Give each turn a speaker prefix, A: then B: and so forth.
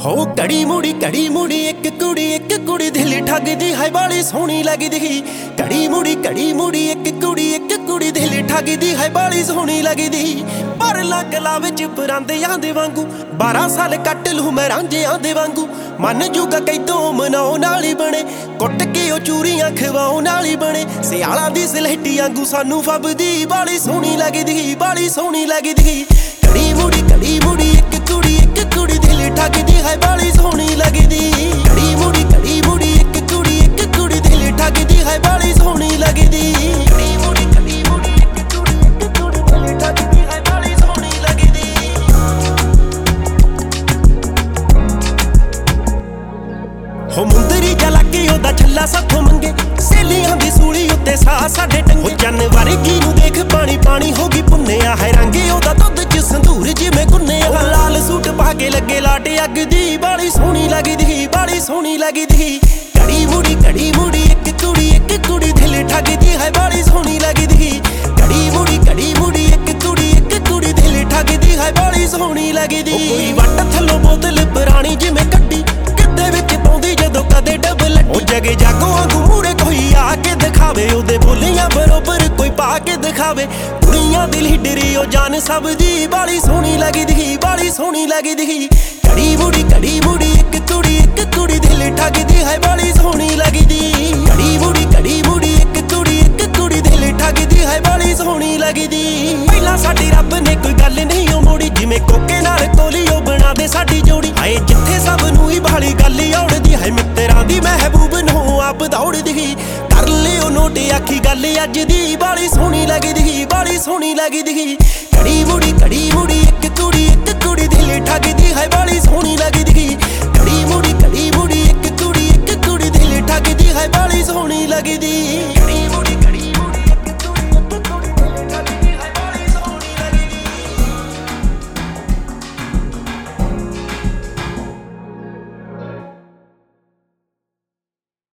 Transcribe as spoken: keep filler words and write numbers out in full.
A: हो कड़ी मुड़ी कड़ी मुड़ी एक कुड़ी एक कुड़ी दिल ठगदी है बड़ी सोहनी लगदी। कड़ी मुड़ी कड़ी मुड़ी एक कुड़ी एक कुड़ी दिल ठगदी है बड़ी सोहनी लगदी। पर लगला विच परांदियां दे वांगू बारह साल कट लू मैं रांझियां दे वांगू। मन जुग कैतों मनाउण नाली बने कुट के ओ चूरियां खवाउण नाली बने। सियाला दी सलहटी वांगू सानू फबदी बड़ी सोहनी लगदी बड़ी सोहनी लगदी। कड़ी मुड़ी कड़ी मुड़ी एक कुड़ी एक कुड़ी दिल ठगदी है बड़ी सोहनी लगदी। कड़ी मुड़ी कड़ी मुड़ी एक कुड़ी एक कुड़ी दिल ठगदी है बड़ी सोहनी लगदी। कड़ी मुड़ी कड़ी मुड़ी एक कुड़ी एक कुड़ी दिल ठगदी है बड़ी सोहनी लगदी। हो मुंदरी जलाके ओदा छल्ला साथों मंगे सहेलियां दी सूली उत्ते सा साडे टंगे। चन्न वर्गी नूं देख पानी पानी हो गई पुन्नेआ है रंगे ओदा दुध च संधूर जिवें गुन्नेआ। लाल सूट पा के लगे लाट अग दी बड़ी सोहनी लगदी बड़ी सोहनी लगदी। कड़ी मुड़ी कड़ी मुड़ी एक कुड़ी एक कुड़ी दिल ठगदी है बड़ी सोहनी लगदी। कड़ी मुड़ी कड़ी मुड़ी एक कुड़ी एक कुड़ी दिल ठगदी है बड़ी सोहनी लगदी। कोई वट थल्लों बोतल पुरानी जिवें कड्डी किते विच पाउंदी जदों कदे डबल ओ जगे जागों वांगू मूहरे कोई आके दिखावे ओदे बोलियां बरोबर कोई पा के दिखावे। कुड़ियां दिल हिडरी ओ जान सब दी बड़ी सोहनी लगदी बड़ी सोहनी लगदी। कड़ी मुड़ी कड़ी मुड़ी एक कुड़ी एक कुड़ी दिल ठगदी है बड़ी सोहनी लगदी। कड़ी मुड़ी कड़ी मुड़ी एक कुड़ी एक कुड़ी दिल ठगदी है बड़ी सोहनी लगदी। पहला साडी रब ने कोई गल नहीं ओ मोड़ी जिवें कोके नाल कोलियो बना दे साडी जोड़ी। हाए जिथे सब नूं ही बाली गल औड़दी है मित्तरां दी महबूब नूं आप दौड़दी। कर लियो नोट आखी गल अज दी बड़ी सोहनी लगदी बड़ी सोहनी लगदी। कड़ी मुड़ी कड़ी मुड़ी एक कुड़ी एक कुड़ी दिल ठगदी है बड़ी सोहनी लगदी। कड़ी मुड़ी कड़ी मुड़ी एक कुड़ी एक कुड़ी दिल ठगदी है बड़ी सोहनी लगदी।